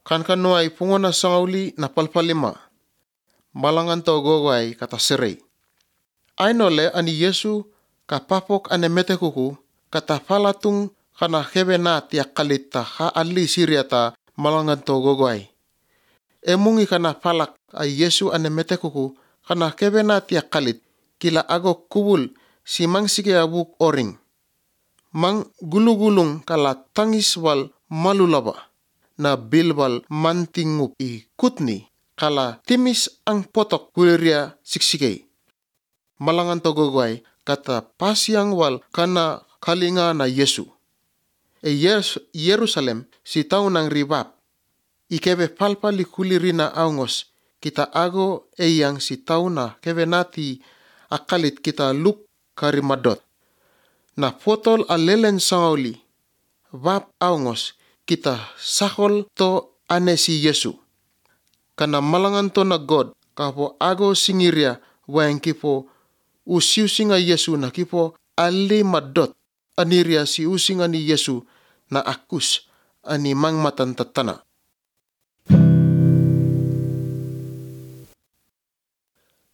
Kan kanuai pungona sangauli na palpalima. Malangan to gogwai kata serei. Ainole ani Yesu kapapok ane metekuku kata palatung kana hebena tiak kalita ha ali siriata malangan to gogwai. Emungi kana palak ay Yesu ane metekuku kana hebena tiak kalit kila ago kubul si mang sige abuk oring. Mang gulugulung kala tangis wal malulaba. Na bilbal mantingup I kutni kala timis ang potok kuliria siksikei. Malangan to gogwai kata pasiang wal kana kalinga na Yesu. Yerusalem si tau nang ribab. Ikebe palpali kulirina aungos kita ago yang si tau na kebe nati akalit kita luk karimadot. Na potol alelen sangauli. Bab aungos kita sakol to ane si Yesu. Kana malangan to na God kapo ago singiria wang kipo usiusinga Yesu na kipo ali madot aniria si usinga ni Yesu na akus ani mang matan tatana.